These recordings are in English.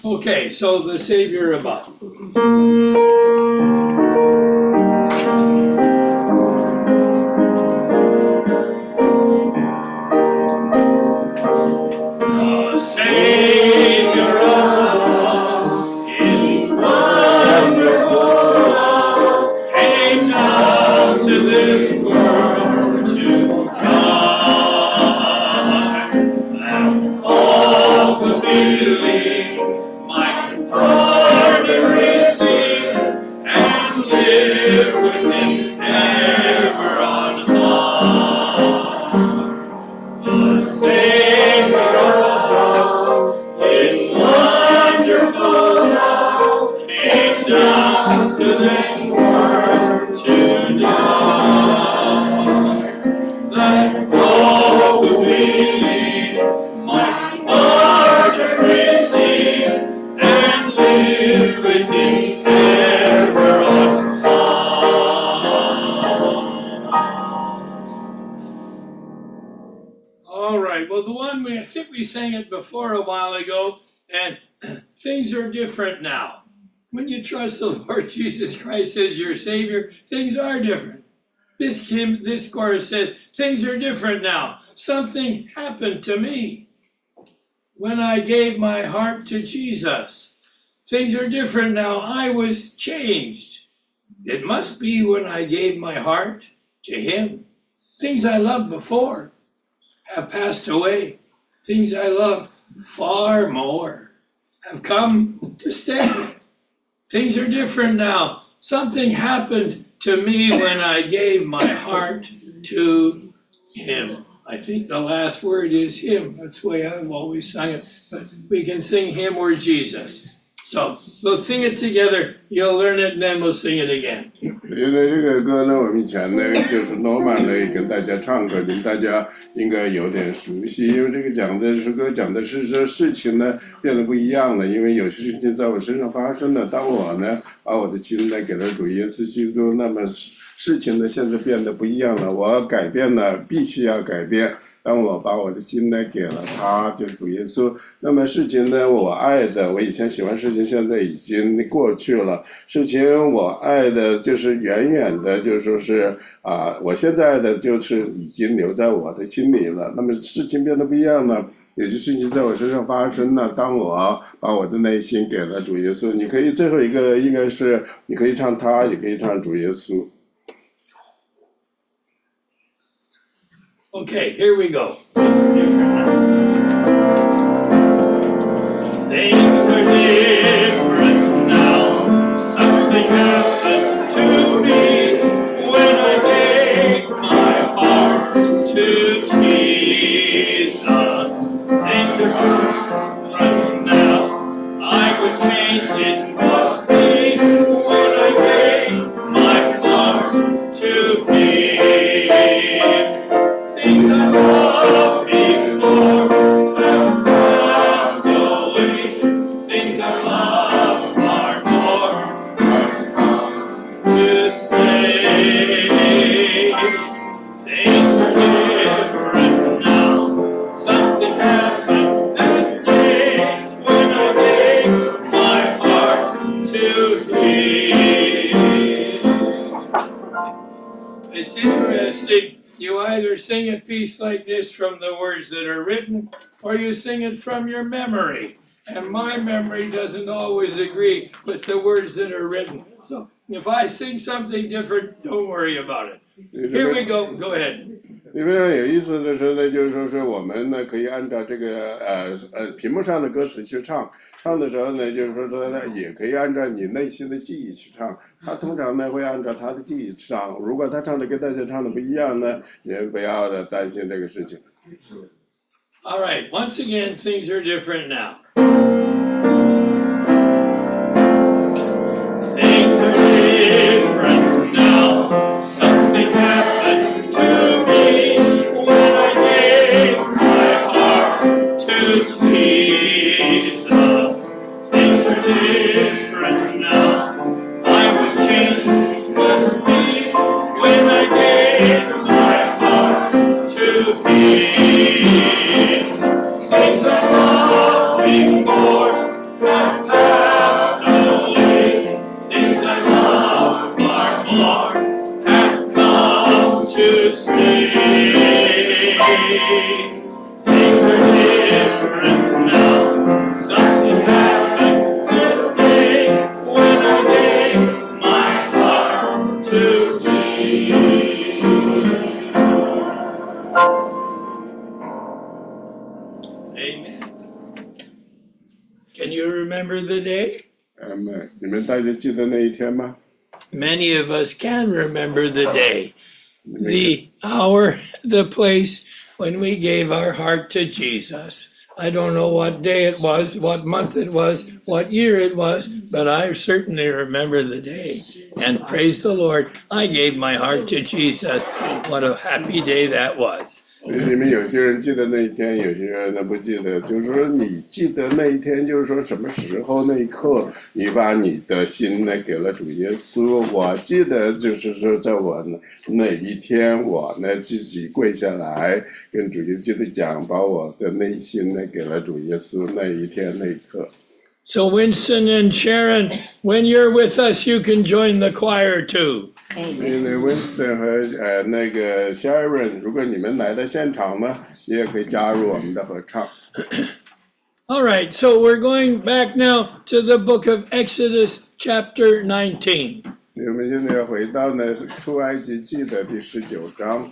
Okay, so the Savior above. The Savior above, in wonderful love, came down to this world to die, that all who believe might pardon receive and live with Him ever on high. The Savior above, in wonderful love, came down to this world to die, that all who believe might pardon receive and live with Him ever on high. All right. Well, the one I think we sang it before a while ago, and things are different now. When you trust the Lord Jesus Christ as your Savior, things are different. This chorus says, things are different now. Something happened to me when I gave my heart to Jesus. Things are different now. I was changed. It must be when I gave my heart to Him. Things I loved before have passed away. Things I love far more have come to stay. Things are different now. Something happened to me when I gave my heart to Him. I think the last word is Him. That's the way I've always sung it. But we can sing Him or Jesus. So let's sing it together. You'll learn it and then we'll sing it again. 因为这个歌呢，我们以前呢就是罗曼呢跟大家唱过，大家应该有点熟悉。因为这个讲的诗歌讲的是这事情呢变得不一样了，因为有些事情在我身上发生了。当我呢把我的心呢给了主耶稣基督，那么事情呢现在变得不一样了，我要改变了，必须要改变。当我把我的心呢给了他，就是主耶稣，那么事情呢我爱的，我以前喜欢事情现在已经过去了，事情我爱的就是远远的，就说是我现在的就是已经留在我的心里了。那么事情变得不一样了，有些事情在我身上发生了，当我把我的内心给了主耶稣。你可以最后一个应该是你可以唱他，也可以唱主耶稣。 Okay, here we go. Things are different now. Something happened to me when I gave my heart to Jesus. Things are different now. I was changed, it must be when I gave my heart to Him. Things I loved before have passed away. Things I love far more have come to stay. Things are different now. Something happened that day when I gave my heart to Him. It's interesting. You either sing a piece like this from the words that are written, or you sing it from your memory. And my memory doesn't always agree with the words that are written. So if I sing something different, don't worry about it. Here we go. Go ahead. 非常有意思的是呢，就是说是我们呢可以按照这个屏幕上的歌词去唱，唱的时候呢，就是说他也可以按照你内心的记忆去唱。他通常呢会按照他的记忆唱，如果他唱的跟大家唱的不一样呢，也不要的担心这个事情。 All right. Once again, things are different now. Things are different now. Something happened to me when I gave my heart to Jesus. Things are different now. I was changed, must be when I gave my heart to Him. Things I loved before have you remember the day? 你们大家记得那一天吗？ Many of us can remember the day, the hour, the place when we gave our heart to Jesus. I don't know what day it was, what month it was, what year it was, but I certainly remember the day. And praise the Lord, I gave my heart to Jesus. What a happy day that was. 所以你们有些人记得那一天，有些人呢不记得。就是说，你记得那一天，就是说什么时候那一刻，你把你的心呢给了主耶稣。我记得就是说，在我呢那一天，我呢自己跪下来跟主耶稣讲，把我的内心呢给了主耶稣。那一天那一刻。 So Winston and Sharon, when you're with us, you can join the choir too. 所以呢 ，Winston 和那个 Sharon， 如果你们来到现场呢，你也可以加入我们的合唱。 All right, so we're going back now to the book of Exodus, chapter 19. 我们现在要回到呢出埃及记的第19章。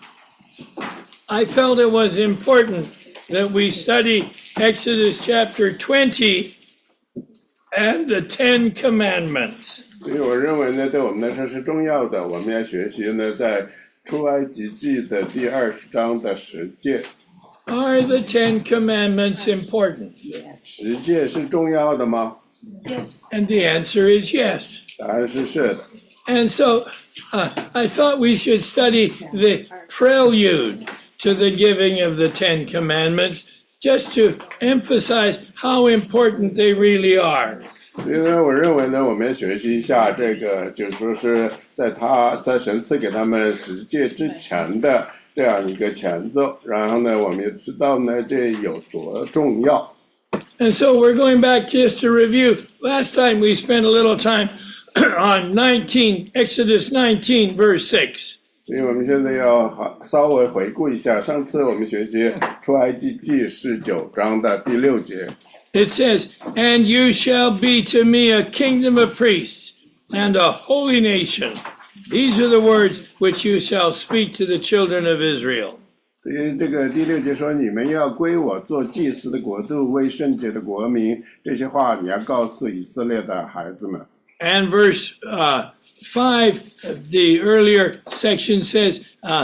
I felt it was important that we study Exodus chapter 20 and the Ten Commandments. 所以我认为呢，对我们来说是重要的。我们要学习呢，在出埃及记的第20章的10诫。 Are the Ten Commandments important? Yes. 10诫是重要的吗？ Yes. And the answer is yes. 答案是是的。 And so I thought we should study the prelude to the giving of the Ten Commandments, just to emphasize how important they really are. 所以呢，我认为呢，我们要学习一下这个，就是说是在神赐给他们10诫之前的这样一个前奏，然后呢，我们也知道呢，这有多重要。 And so we're going back just to review. Last time we spent a little time on Exodus 19, verse 6. 所以我们现在要稍微回顾一下，上次我们学习出埃及记19章的第6节。 It says, "And you shall be to me a kingdom of priests and a holy nation. These are the words which you shall speak to the children of Israel." 所以这个第6节说，你们要归我做祭司的国度，为圣洁的国民。这些话你要告诉以色列的孩子们。 And verse 5, the earlier section says,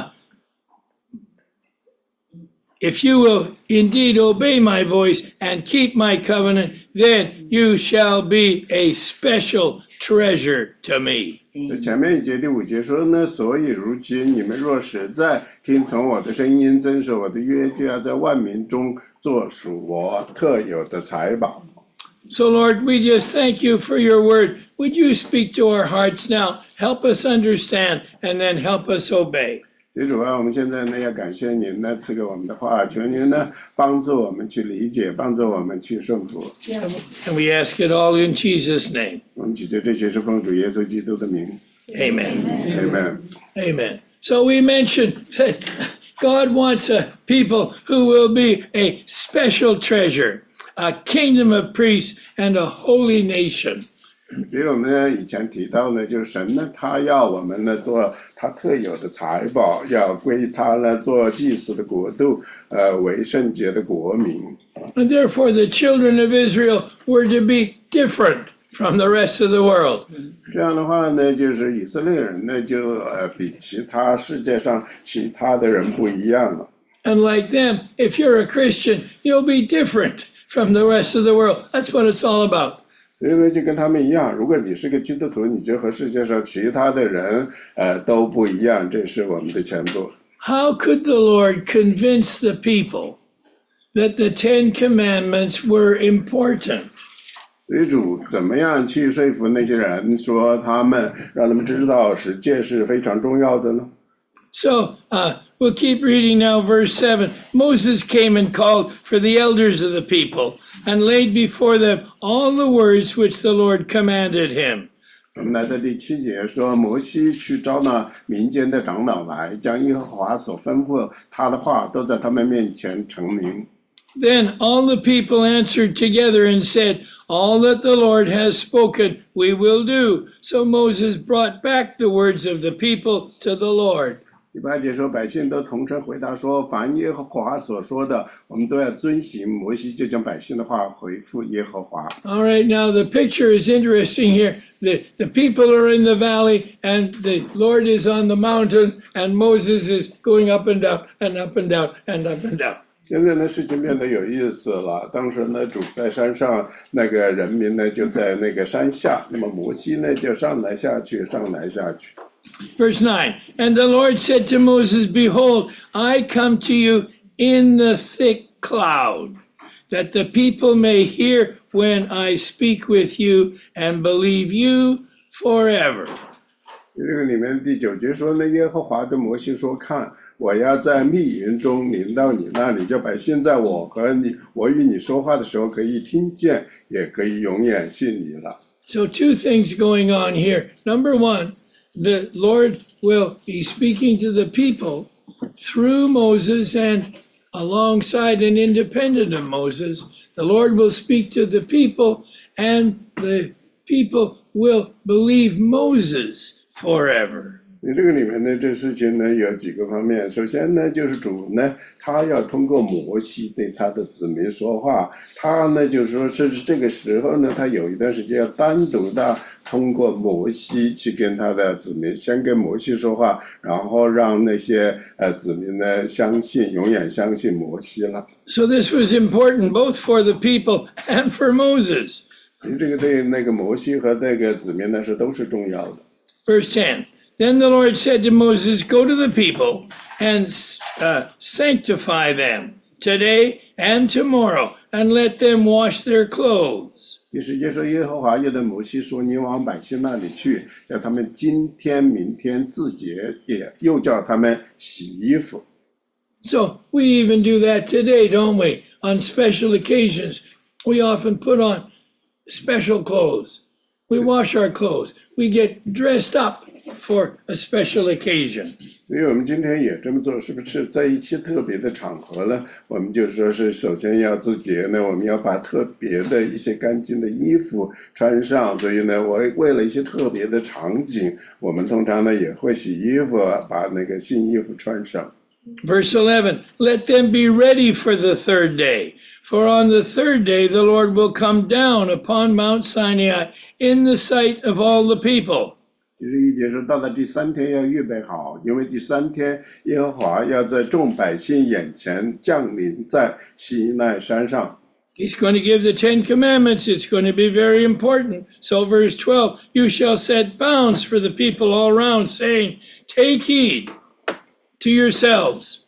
"If you will indeed obey my voice and keep my covenant, then you shall be a special treasure to me." 在前面一节第5节说呢，所以如今你们若实在听从我的声音，遵守我的约，就要在万民中做属我特有的财宝。 So Lord, we just thank you for your word. Would you speak to our hearts now? Help us understand and then help us obey. 主啊，我们现在呢要感谢您呢赐给我们的话，求您呢帮助我们去理解，帮助我们去顺服。 And we ask it all in Jesus' name. 我们祈求这些是奉主耶稣基督的名。 Amen. Amen. Amen. So we mentioned that God wants a people who will be a special treasure, a kingdom of priests and a holy nation. 所以我们呢以前提到呢，就是神呢他要我们呢做他特有的财宝，要归他呢做祭司的国度，为圣洁的国民。 And therefore the children of Israel were to be different from the rest of the world. 这样的话呢，就是以色列人呢就比其他世界上其他的人不一样了。 And like them, if you're a Christian, you'll be different from the rest of the world. That's what it's all about. 所以呢，就跟他们一样，如果你是个基督徒，你就和世界上其他的人都不一样，这是我们的前途。 How could the Lord convince the people that the Ten Commandments were important? 所以主怎么样去说服那些人，说让他们知道10诫是非常重要的呢？ So we'll keep reading now, verse 7. Moses came and called for the elders of the people and laid before them all the words which the Lord commanded him. 我们来到第7节说，摩西去招纳民间的长老来，将耶和华所吩咐他的话都在他们面前陈明。 Then all the people answered together and said, "All that the Lord has spoken, we will do." So Moses brought back the words of the people to the Lord. 第8节说，百姓都同声回答说，凡耶和华所说的，我们都要遵行。摩西就将百姓的话回复耶和华。 All right, now the picture is interesting here. The people are in the valley, and the Lord is on the mountain, and Moses is going up and down, and up and down, and up and down. 现在呢，事情变得有意思了。当时呢，主在山上，那个人民呢就在那个山下，那么摩西呢就上来下去，上来下去。 Verse 9, and the Lord said to Moses, Behold, I come to you in the thick cloud, that the people may hear when I speak with you and believe you forever. 这个里面第9节说呢，耶和华对摩西说：“看，我要在密云中临到你那里，叫百姓在我与你说话的时候可以听见，也可以永远信你了。” So 2 things going on here. Number 1, the Lord will be speaking to the people through Moses and alongside and independent of Moses. The Lord will speak to the people, and the people will believe Moses forever. 你这个里面呢，这事情呢有几个方面。首先呢，就是主呢，他要通过摩西对他的子民说话。他呢，就是说这个时候呢，他有一段时间要单独的通过摩西去跟他的子民，先跟摩西说话，然后让那些子民呢相信，永远相信摩西了。 So this was important both for the people and for Moses. 其实这个对那个摩西和那个子民呢都是重要的。 Verse 10. Then the Lord said to Moses, Go to the people and sanctify them today and tomorrow, and let them wash their clothes. 第10节说，耶和华又对摩西说：“你往百姓那里去，叫他们今天、明天自洁，也又叫他们洗衣服。” So we even do that today, don't we? On special occasions, we often put on special clothes. We wash our clothes. We get dressed up for a special occasion. 所以我们今天也这么做，是不是在一些特别的场合呢？我们就说是首先要自洁呢，我们要把特别的一些干净的衣服穿上。所以呢，为了一些特别的场景，我们通常呢也会洗衣服，把那个新衣服穿上。 Verse 11, let them be ready for the 3rd day. For on the 3rd day the Lord will come down upon Mount Sinai in the sight of all the people. 11节说，到了第3天要预备好，因为第3天耶和华要在众百姓眼前降临在西奈山上。 He's going to give the 10 commandments. It's going to be very important. So verse 12, you shall set bounds for the people all around, saying, take heed to yourselves,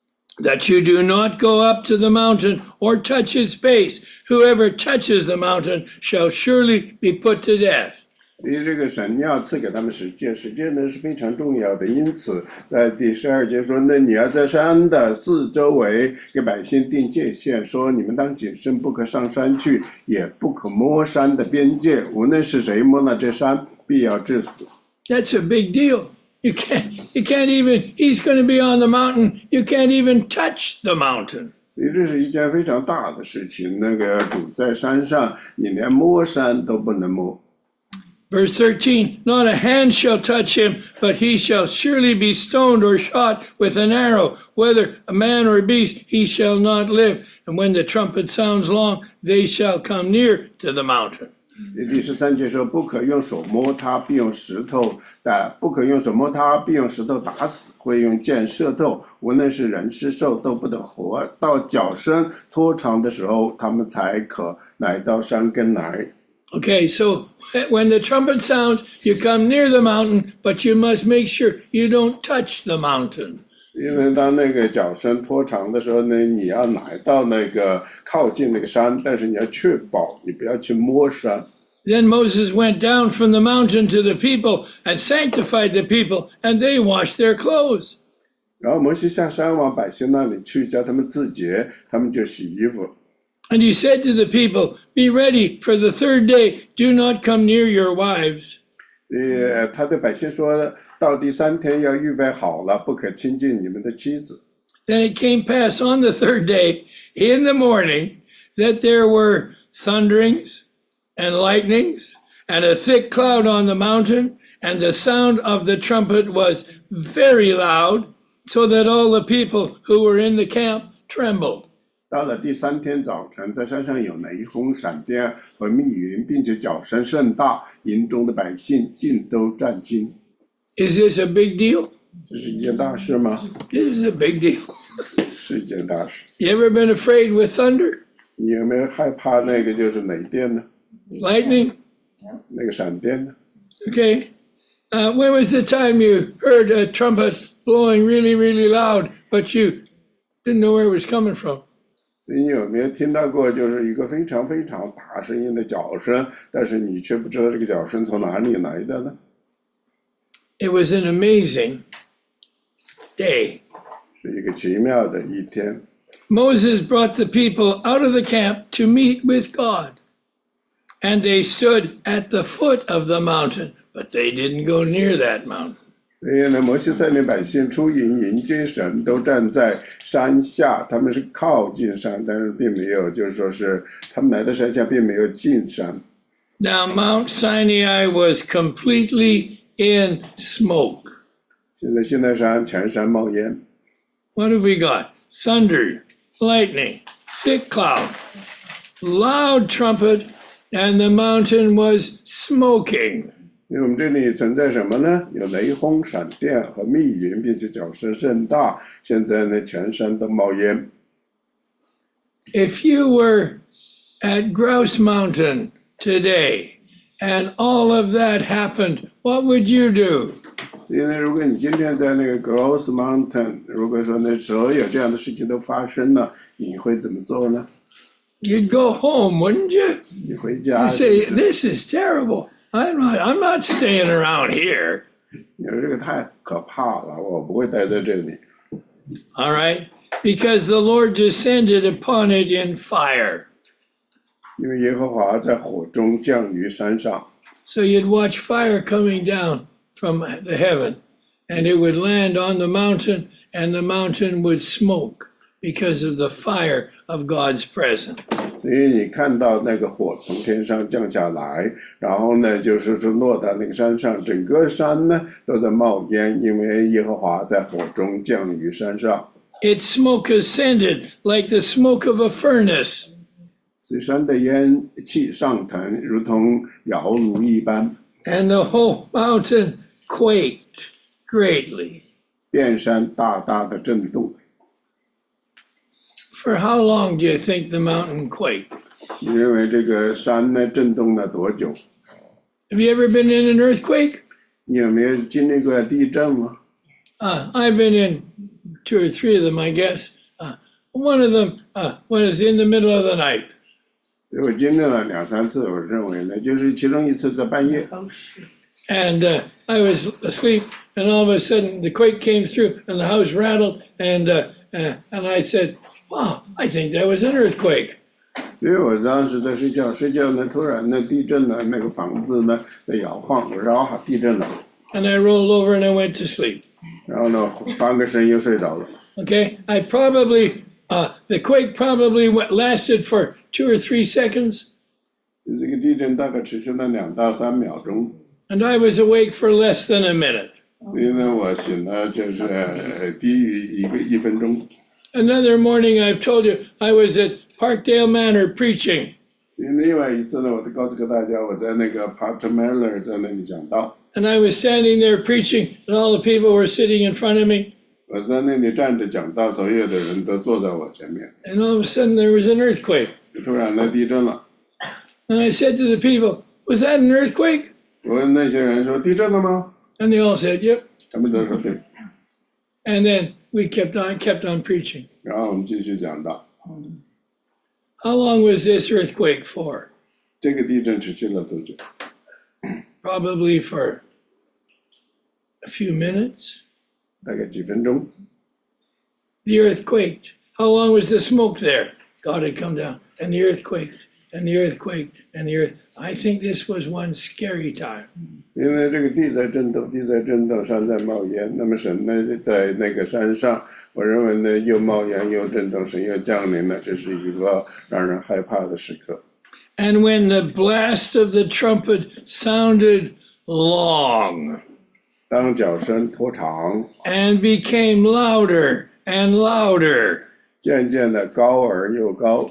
that you do not go up to the mountain or touch its base. Whoever touches the mountain shall surely be put to death. 所以这个神要赐给他们十诫，十诫呢是非常重要的。因此在第12节说，那你要在山的四周围给百姓定界限，说你们当谨慎，不可上山去，也不可摸山的边界，无论是谁摸了这山，必要致死。 That's a big deal. You can't even, he's going to be on the mountain. You can't even touch the mountain. 所以这是一件非常大的事情。那个主在山上，你连摸山都不能摸。 Verse 13, not a hand shall touch him, but he shall surely be stoned or shot with an arrow. Whether a man or a beast, he shall not live. And when the trumpet sounds long, they shall come near to the mountain. 第13节说，不可用手摸他，必用石头打；不可用手摸他，必用石头打死，会用箭射透。无论是人是兽，都不得活。到脚身拖长的时候，他们才可来到山根来。 Okay, so when the trumpet sounds, you come near the mountain, but you must make sure you don't touch the mountain. 因为当那个脚身拖长的时候呢，你要来到那个靠近那个山，但是你要确保你不要去摸山。 Then Moses went down from the mountain to the people and sanctified the people, and they washed their clothes. 然后摩西下山往百姓那里去，叫他们自洁，他们就洗衣服。 And he said to the people, be ready for the 3rd day. Do not come near your wives. 他对百姓说，到第3天要预备好了，不可亲近你们的妻子。 Then it came pass on the 3rd day in the morning that there were thunderings and lightnings and a thick cloud on the mountain, and the sound of the trumpet was very loud, so that all the people who were in the camp trembled. 到了第3天早晨，在山上有雷轰、闪电和密云，并且脚声甚大，营中的百姓尽都战惊。 Is this a big deal? 这是一件大事吗？ This is a big deal. 是一件大事。 You ever been afraid with thunder, 你有没有害怕那个就是雷电呢？ lightning? 那个闪电呢？ Okay. When was the time you heard a trumpet blowing really, really loud, but you didn't know where it was coming from? 你有没有听到过就是一个非常非常大声音的脚声，但是你却不知道这个脚声从哪里来的呢？ It was an amazing day. 是一个奇妙的一天。 Moses brought the people out of the camp to meet with God. And they stood at the foot of the mountain, but they didn't go near that mountain. 所以呢，摩西率领百姓出营迎接神，都站在山下，他们是靠近山，但是并没有，就是说是他们来到山下，并没有进山。 Now Mount Sinai was completely in smoke. 现在西奈山全山冒烟， What have we got? Thunder, lightning, thick cloud, loud trumpet, and the mountain was smoking. 因为我们这里存在什么呢？有雷轰、闪电和密云，并且脚声甚大。现在呢，全山都冒烟。 If you were at Grouse Mountain today and all of that happened, what would you do? 所以呢，如果你今天在那个 Grouse Mountain， 如果说呢所有这样的事情都发生了，你会怎么做呢？ You'd go home, wouldn't you? 你回家。 You say, this is terrible. I'm not staying around here. 你说这个太可怕了，我不会待在这里。 All right? Because the Lord descended upon it in fire. 因为耶和华在火中降于山上， So you'd watch fire coming down from the heaven, and it would land on the mountain, and the mountain would smoke because of the fire of God's presence. 所以你看到那个火从天上降下来，然后呢，就是说落到那个山上，整个山呢都在冒烟，因为耶和华在火中降于山上。 Its smoke ascended like the smoke of a furnace. 所以山的烟气上腾，如同窑炉一般， And the whole mountain quaked greatly. 遍山大大的震动。 For how long do you think the mountain quaked? 你认为这个山呢震动了多久？ Have you ever been in an earthquake? 你有没有经历过地震吗？ I've been in 2 or 3 of them, I guess. One of them was in the middle of the night. 我经历了2、3次，我认为呢，就是其中一次在半夜。 And I was asleep, and all of a sudden the quake came through, and the house rattled, and I said, "Wow, I think that was an earthquake." 所以我当时在睡觉，睡觉呢，突然呢地震了，那个房子呢在摇晃，我说啊地震了， And I rolled over and I went to sleep. 然后呢翻个身又睡着了。 Okay, I probably the quake probably lasted for 2 or 3 seconds, 这个地震大概持续了2到3秒钟， and I was awake for less than a minute. 所以呢我醒了就是低于1分钟。 Another morning, I've told you, I was at Parkdale Manor preaching. 所以另外一次呢，我就告诉大家，我在那个 Part Miller 在那里讲道， And I was standing there preaching, and all the people were sitting in front of me. 我在那里站着讲道，所有的人都坐在我前面。 And all of a sudden, there was an earthquake. 突然呢地震了， And I said to the people, "Was that an earthquake?" 我问那些人说地震了吗？ And they all said, "Yep." 他们都说对。 And then we kept on preaching. 然后我们继续讲道。 How long was this earthquake for? 这个地震持续了多久？ Probably for a few minutes. 大概几分钟。 The earth quaked. How long was the smoke there? God had come down, and the earth quaked, and the earth quaked, and the earth. I think this was one scary time. 因为这个地在震动，地在震动，山在冒烟。那么神呢，在那个山上，我认为呢，又冒烟又震动，神又降临了，这是一个让人害怕的时刻。 And when the blast of the trumpet sounded long, 当脚声拖长， and became louder and louder. 渐渐的高而又高。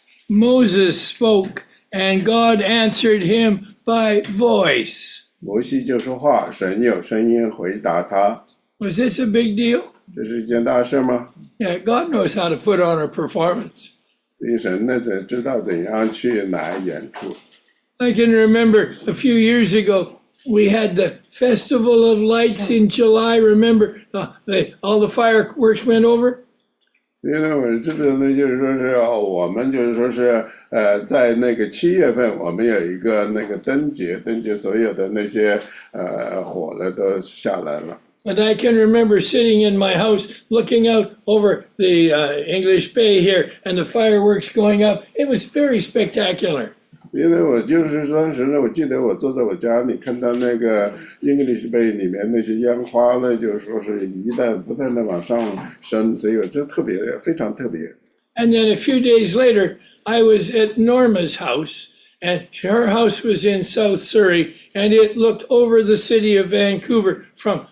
Moses spoke, and God answered him by voice. 摩西就说话，神有声音回答他。 Was this a big deal? 这是一件大事吗？ Yeah, God knows how to put on a performance. 所以神呢，知道怎样去来演出。 I can remember a few years ago, we had the Festival of Lights in July. Remember, all the fireworks went over? 因为我知道呢，就是说是我们就是说是在那个7月份，我们有一个那个灯节所有的那些火呢都下来了。 And I can remember sitting in my house, looking out over the English Bay here, and the fireworks going up. It was very spectacular. 因为我就是当时呢，我记得我坐在我家里，看到那个 English Bay 里面那些烟花呢，就是说是不断的往上升，所以我这非常特别。 And then a few days later, I was at Norma's house, and her house was in South Surrey, and it looked over the city of Vancouver from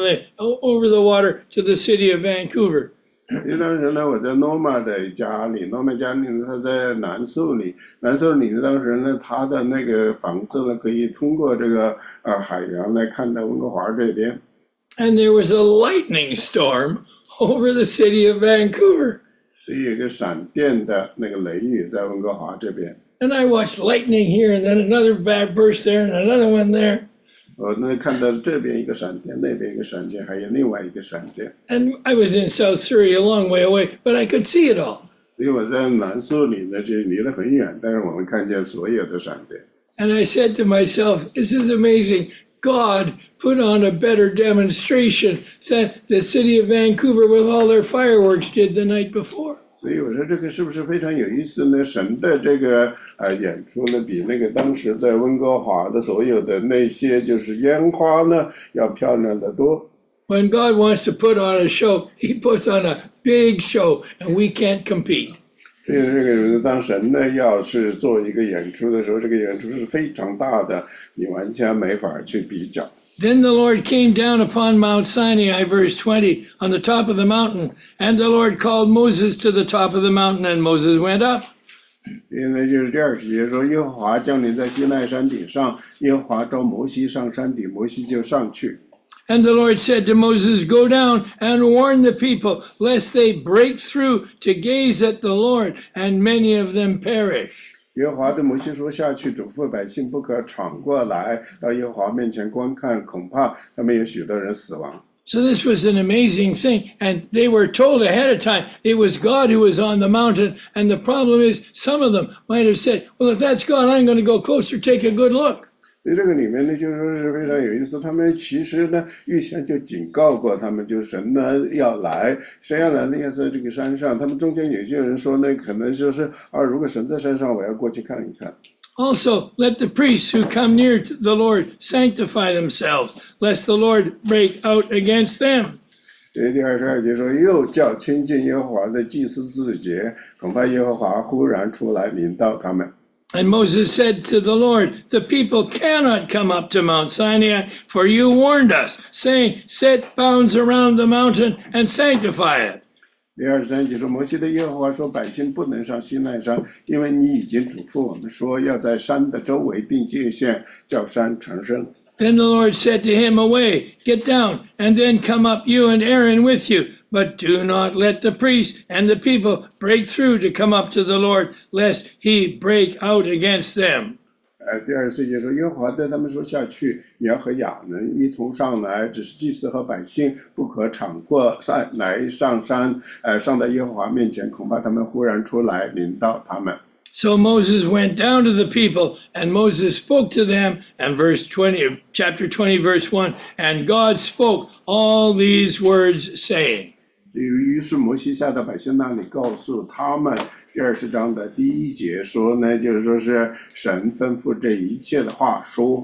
over the water to the city of Vancouver. 因为当时呢，我在 Norma 的家里 ，Norma 家里呢，他在南苏里当时呢，他的那个房子呢，可以通过这个海洋来看到温哥华这边。 And there was a lightning storm over the city of Vancouver. 所以有一个闪电的那个雷雨在温哥华这边。 And I watched lightning here, and then another bad burst there, and another one there. 我呢看到这边一个闪电，那边一个闪电，还有另外一个闪电。 And I was in South Surrey, a long way away, but I could see it all. 因为我在南苏里呢，就离得很远，但是我们看见所有的闪电。 And I said to myself, this is amazing. God put on a better demonstration than the city of Vancouver with all their fireworks did the night before. 所以我说这个是不是非常有意思呢？神的这个演出呢，比那个当时在温哥华的所有的那些就是烟花呢，要漂亮得多。 When God wants to put on a show, he puts on a big show, and we can't compete. 所以这个当神呢要是做一个演出的时候，这个演出是非常大的，你完全没法去比较。 Then the Lord came down upon Mount Sinai, verse 20, on the top of the mountain, and the Lord called Moses to the top of the mountain, and Moses went up. 因为就是第20节说，耶和华降临在西奈山顶上，耶和华召摩西上山顶，摩西就上去。 And the Lord said to Moses, go down and warn the people, lest they break through to gaze at the Lord, and many of them perish. 耶和华对摩西说：“下去嘱咐百姓，不可闯过来，到耶和华面前观看，恐怕他们有许多人死亡。” So this was an amazing thing, and they were told ahead of time it was God who was on the mountain, and the problem is some of them might have said, well, if that's God, I'm going to go closer, take a good look. 所以这个里面呢，就是说是非常有意思。他们其实呢，预先就警告过他们，就是神呢要来，神要来呢要在这个山上。他们中间有些人说呢，可能就是如果神在山上，我要过去看一看。 Also, let the priests who come near to the Lord sanctify themselves, lest the Lord break out against them. 第22节说，又叫亲近耶和华的祭司自洁，恐怕耶和华忽然出来临到他们。 And Moses said to the Lord, the people cannot come up to Mount Sinai, for you warned us, saying, set bounds around the mountain and sanctify it. 第23节说，摩西的耶和华说，百姓不能上西奈山，因为你已经嘱咐我们说，要在山的周围定界限，叫山成圣。 Then the Lord said to him, away, get down, and then come up you and Aaron with you. But do not let the priests and the people break through to come up to the Lord, lest he break out against them. 第24节说，耶和华对他们说，下去，你要和亚伦一同上来，只是祭司和百姓不可闯过来上山，上到耶和华面前，恐怕他们忽然出来临到他们。 So Moses went down to the people, and Moses spoke to them, and chapter 20, verse 1, and God spoke all these words, saying. 于是摩西下到百姓那里，告诉他们第20章的第1节说呢，就是说是神吩咐这一切的话说。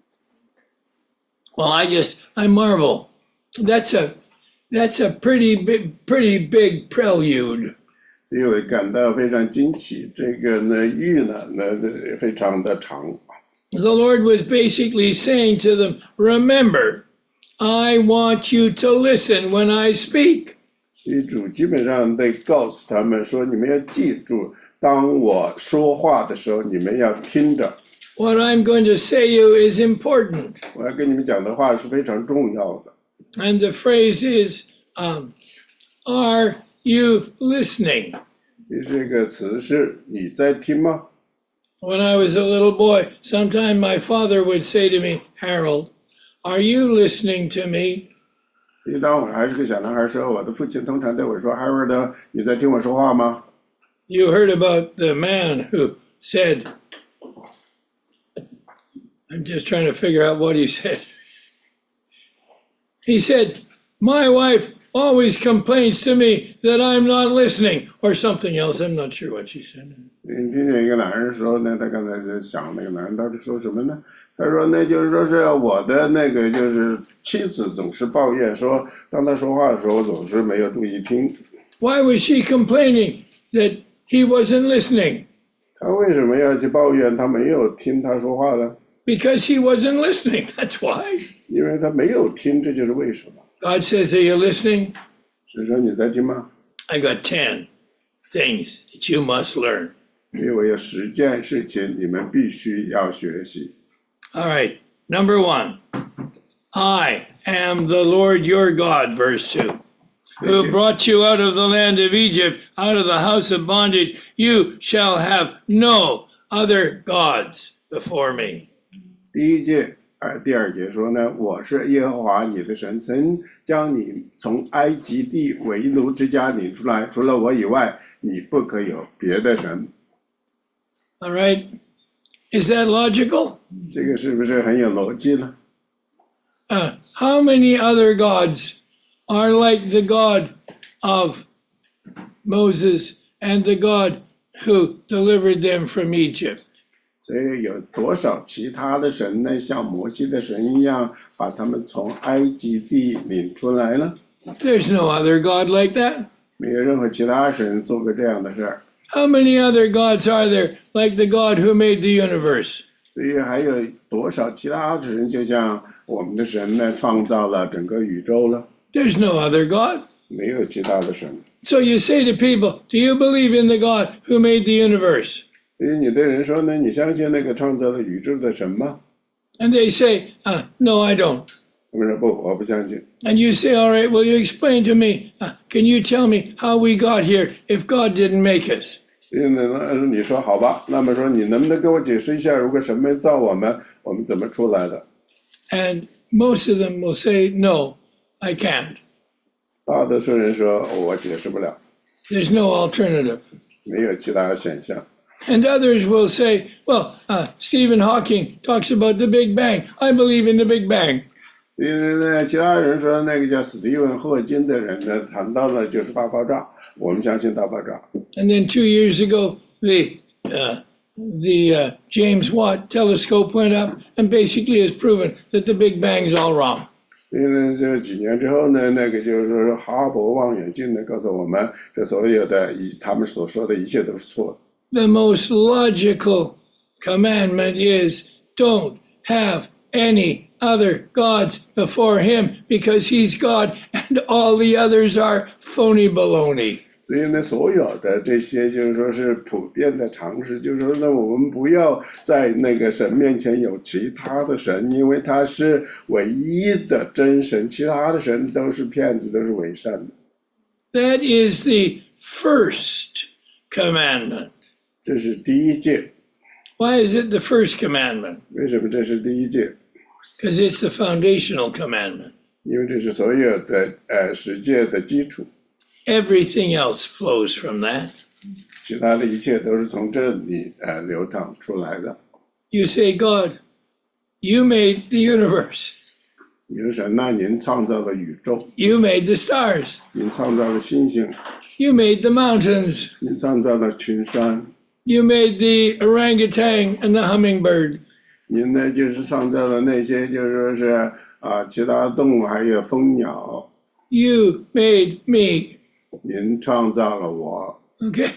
Well, I marvel. That's a pretty big prelude. 所以我感到非常惊奇，这个呢预呢非常的长。 The Lord was basically saying to them, remember, I want you to listen when I speak. 所以主基本上得告诉他们说，你们要记住，当我说话的时候，你们要听着。 What I'm going to say you is important. 我要跟你们讲的话是非常重要的。 And the phrase is, are you listening? 这个词是你在听吗？ When I was a little boy, sometime my father would say to me, Harold, are you listening to me? 因为当我还是个小男孩的时候，我的父亲通常对我说 ：“Harold，你在听我说话吗？” You heard about the man who said, I'm just trying to figure out what he said. He said, my wife always complains to me that I'm not listening, or something else. I'm not sure what she said. 你听见一个男人说呢，他刚才在想那个男人到底说什么呢？他说那就是说是我的那个就是妻子总是抱怨说，当他说话的时候，我总是没有注意听。 Why was she complaining that he wasn't listening? 他为什么要去抱怨他没有听他说话呢？ Because he wasn't listening. That's why. 因为他没有听，这就是为什么。 God says, are you listening? 所以说你在听吗？ I got 10 things that you must learn. 因为我有10件事情，你们必须要学习。 All right. Number 1. I am the Lord your God, verse 2, who brought you out of the land of Egypt, out of the house of bondage. You shall have no other gods before me. 第二节说呢，我是耶和华你的神，曾将你从埃及地为奴之家领出来，除了我以外，你不可有别的神。 All right. Is that logical? 这个是不是很有逻辑呢？ How many other gods are like the God of Moses and the God who delivered them from Egypt? 所以有多少其他的神呢，像摩西的神一样，把他们从埃及地领出来呢？ There's no other God like that. 没有任何其他神做过这样的事儿。 How many other gods are there like the God who made the universe? 所以还有多少其他的神，就像我们的神呢，创造了整个宇宙了？ There's no other God. 没有其他的神。 So you say to people, do you believe in the God who made the universe? 所以你对人说呢，你相信那个创造了宇宙的神吗？ And they say, no, I don't. 他们说不，我不相信。 And you say, all right, well, you explain to me. Can you tell me how we got here if God didn't make us? 所以呢，你说好吧，那么说你能不能给我解释一下，如果神没造我们，我们怎么出来的？ And most of them will say, no, I can't. 大多数人说我解释不了， There's no alternative. 没有其他选项。 And others will say, well, Stephen Hawking talks about the Big Bang. I believe in the Big Bang. 因为呢，其他人说那个叫史蒂文·霍金的人呢，谈到了就是大爆炸，我们相信大爆炸。 And then 2 years ago, the James Watt telescope went up and basically has proven that the Big Bang's all wrong. 所以呢，这几年之后呢，那个就是说哈勃望远镜呢，告诉我们，这所有的他们所说的一切都是错的。 The most logical commandment is don't have any other gods before him because he's God and all the others are phony baloney. 所以呢，所有的这些就是说是普遍的常识，就是说呢，我们不要在那个神面前有其他的神，因为他是唯一的真神，其他的神都是骗子，都是伪善的。 That is the first commandment. 这是第一诫。 Why is it the first commandment? 为什么这是第一诫？ Because it's the foundational commandment. 因为这是所有的十诫的基础， Everything else flows from that. 其他的一切都是从这里流淌出来的。 You say, God, you made the universe. 你说神呐，您创造了宇宙， You made the stars. 您创造了星星， You made the mountains. 您创造了群山， You made the orangutan and the hummingbird. 您呢就是创造了那些就说是其他动物还有蜂鸟， You made me. 您创造了我。 Okay?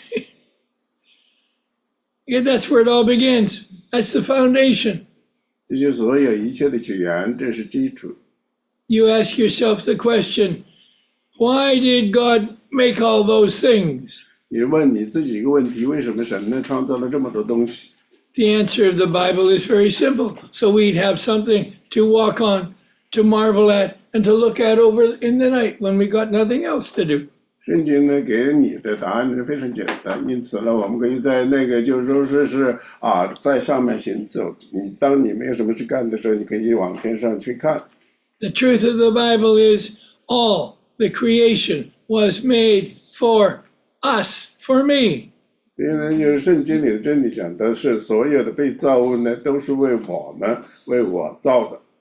Yeah, that's where it all begins. That's the foundation. 这就是所有一切的起源，这是基础。 you ask yourself the question, why did God make all those things? 你问你自己一个问题，为什么神呢创造了这么多东西？ The answer of the Bible is very simple. So we'd have something to walk on, to marvel at, and to look at over in the night when we got nothing else to do. 圣经呢给你的答案是非常简单，因此呢，我们可以在那个就是说是在上面行走。当你没有什么事干的时候，你可以往天上去看。 The truth of the Bible is all the creation was made for us, for me. 所以呢，就是圣经里的真理讲的是，所有的被造物呢，都是为我们、为我造的。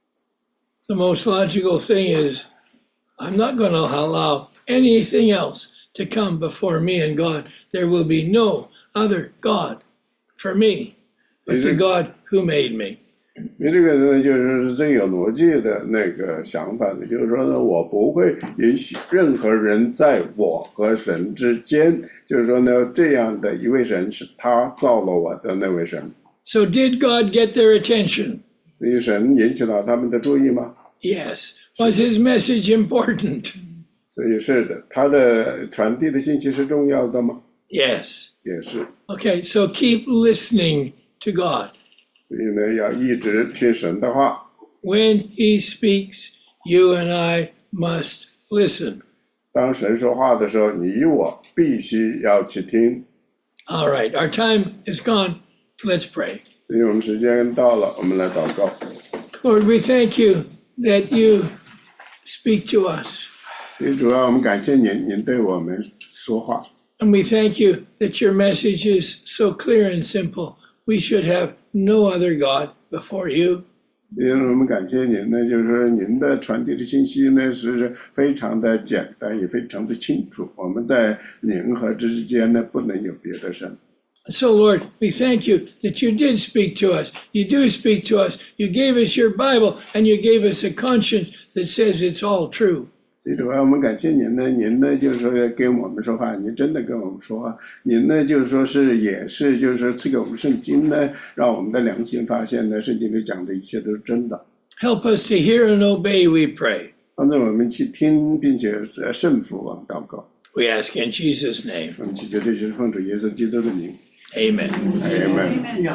The most logical thing is, I'm not going to allow anything else to come before me and God. There will be no other God for me but the God who made me. 因为这个呢，就是最有逻辑的那个想法呢，就是说呢，我不会允许任何人在我和神之间，就是说呢，这样的一位神是他造了我的那位神。 So did God get their attention? 所以神引起了他们的注意吗？ Yes. Was his message important? 所以是的，他的传递的信息是重要的吗？ Yes. 也是。 Okay, so keep listening to God. 所以呢，要一直听神的话。 When he speaks, you and I must listen. 当神说话的时候，你我必须要去听。 All right, our time is gone. Let's pray. 所以我们时间到了，我们来祷告。 Lord, we thank you that you speak to us. 所以主要我们感谢您，您对我们说话。 And we thank you that your message is so clear and simple. We should have no other God before you. 因为我们感谢您呢，就是说您的传递的信息呢是非常的简单，也非常的清楚。我们在您和之间呢，不能有别的神。 So, Lord, we thank you that you did speak to us. You do speak to us. You gave us your Bible, and you gave us a conscience that says it's all true. 所以主要我们感谢您呢，您呢就是说跟我们说话，您真的跟我们说话，您呢就是说是也是就是说赐给我们圣经呢，让我们的良心发现呢，圣经里讲的一切都是真的。 Help us to hear and obey, we pray. 帮助我们去听，并且顺服我们祷告。 We ask in Jesus' name. 我们祈求这些奉主耶稣基督的名。 Amen. Amen.